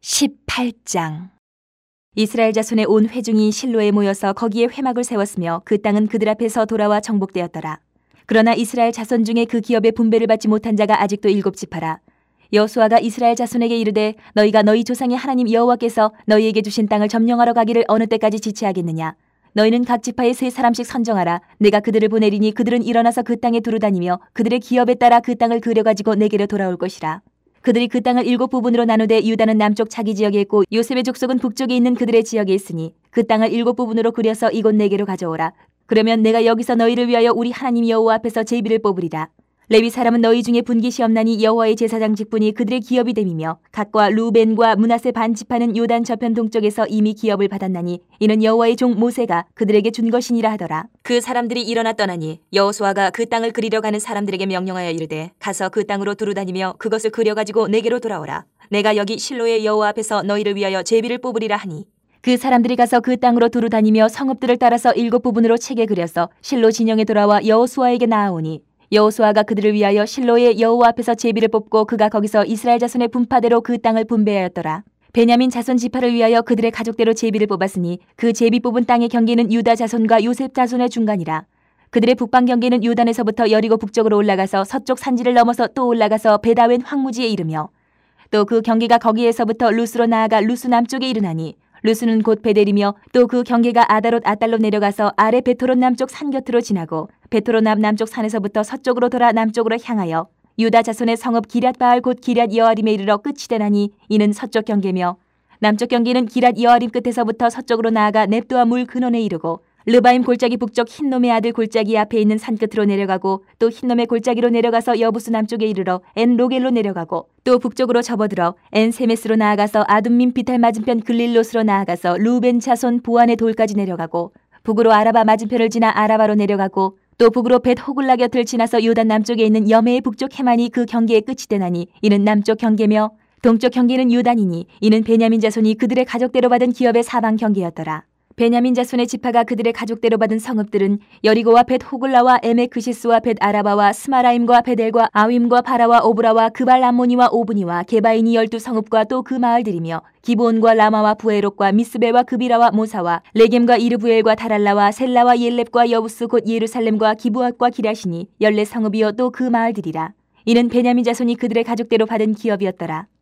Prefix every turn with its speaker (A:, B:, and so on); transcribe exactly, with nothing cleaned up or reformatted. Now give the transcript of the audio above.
A: 십팔 장. 이스라엘 자손의 온 회중이 실로에 모여서 거기에 회막을 세웠으며 그 땅은 그들 앞에서 돌아와 정복되었더라. 그러나 이스라엘 자손 중에 그 기업의 분배를 받지 못한 자가 아직도 일곱 지파라. 여호수아가 이스라엘 자손에게 이르되 너희가 너희 조상의 하나님 여호와께서 너희에게 주신 땅을 점령하러 가기를 어느 때까지 지체하겠느냐. 너희는 각 지파에 세 사람씩 선정하라. 내가 그들을 보내리니 그들은 일어나서 그 땅에 두루다니며 그들의 기업에 따라 그 땅을 그려가지고 내게로 돌아올 것이라. 그들이 그 땅을 일곱 부분으로 나누되 유다는 남쪽 자기 지역에 있고 요셉의 족속은 북쪽에 있는 그들의 지역에 있으니 그 땅을 일곱 부분으로 그려서 이곳 내게로 가져오라. 그러면 내가 여기서 너희를 위하여 우리 하나님 여호와 앞에서 제비를 뽑으리라. 레위 사람은 너희 중에 분깃이 없나니 여호와의 제사장 직분이 그들의 기업이 됨이며 갓과 루벤과 므낫세 반 지파는 요단 저편 동쪽에서 이미 기업을 받았나니 이는 여호와의 종 모세가 그들에게 준 것이니라 하더라. 그 사람들이 일어나 떠나니 여호수아가 그 땅을 그리려 가는 사람들에게 명령하여 이르되 가서 그 땅으로 두루다니며 그것을 그려가지고 내게로 돌아오라. 내가 여기 실로의 여호와 앞에서 너희를 위하여 제비를 뽑으리라 하니 그 사람들이 가서 그 땅으로 두루다니며 성읍들을 따라서 일곱 부분으로 채게 그려서 실로 진영에 돌아와 여호수아에게 나아오니 여호수아가 그들을 위하여 실로의 여호와 앞에서 제비를 뽑고 그가 거기서 이스라엘 자손의 분파대로 그 땅을 분배하였더라. 베냐민 자손 지파를 위하여 그들의 가족대로 제비를 뽑았으니 그 제비 뽑은 땅의 경계는 유다 자손과 요셉 자손의 중간이라. 그들의 북방 경계는 요단에서부터 여리고 북쪽으로 올라가서 서쪽 산지를 넘어서 또 올라가서 베다웬 황무지에 이르며 또 그 경계가 거기에서부터 루스로 나아가 루스 남쪽에 이르나니 루스는 곧 베델이며 또 그 경계가 아다롯 아달로 내려가서 아래 베토롯 남쪽 산 곁으로 지나고 베토롯 남 남쪽 산에서부터 서쪽으로 돌아 남쪽으로 향하여 유다 자손의 성읍 기럇 바알 곧 기럇 여아림에 이르러 끝이 되나니 이는 서쪽 경계며 남쪽 경계는 기럇 여아림 끝에서부터 서쪽으로 나아가 넵도아 물 근원에 이르고 르바임 골짜기 북쪽 흰놈의 아들 골짜기 앞에 있는 산 끝으로 내려가고 또 흰놈의 골짜기로 내려가서 여부스 남쪽에 이르러 엔 로겔로 내려가고 또 북쪽으로 접어들어 엔 세메스로 나아가서 아둠민 비탈 맞은편 글릴롯으로 나아가서 루벤 자손 보안의 돌까지 내려가고 북으로 아라바 맞은편을 지나 아라바로 내려가고 또 북으로 벳 호글라 곁을 지나서 요단 남쪽에 있는 여메의 북쪽 해만이 그 경계의 끝이 되나니 이는 남쪽 경계며 동쪽 경계는 요단이니 이는 베냐민 자손이 그들의 가족대로 받은 기업의 사방 경계였더라. 베냐민 자손의 지파가 그들의 가족대로 받은 성읍들은 여리고와 벳 호글라와 에메크시스와 벳 아라바와 스마라임과 베델과 아윈과 바라와 오브라와 그발 암모니와 오브니와 게바인이 열두 성읍과 또 그 마을들이며 기브온과 라마와 부에롯과 미스베와 그비라와 모사와 레겜과 이르부엘과 다랄라와 셀라와 옐렙과 여부스 곧 예루살렘과 기브앗과 기라시니 열네 성읍이요 또 그 마을들이라. 이는 베냐민 자손이 그들의 가족대로 받은 기업이었더라.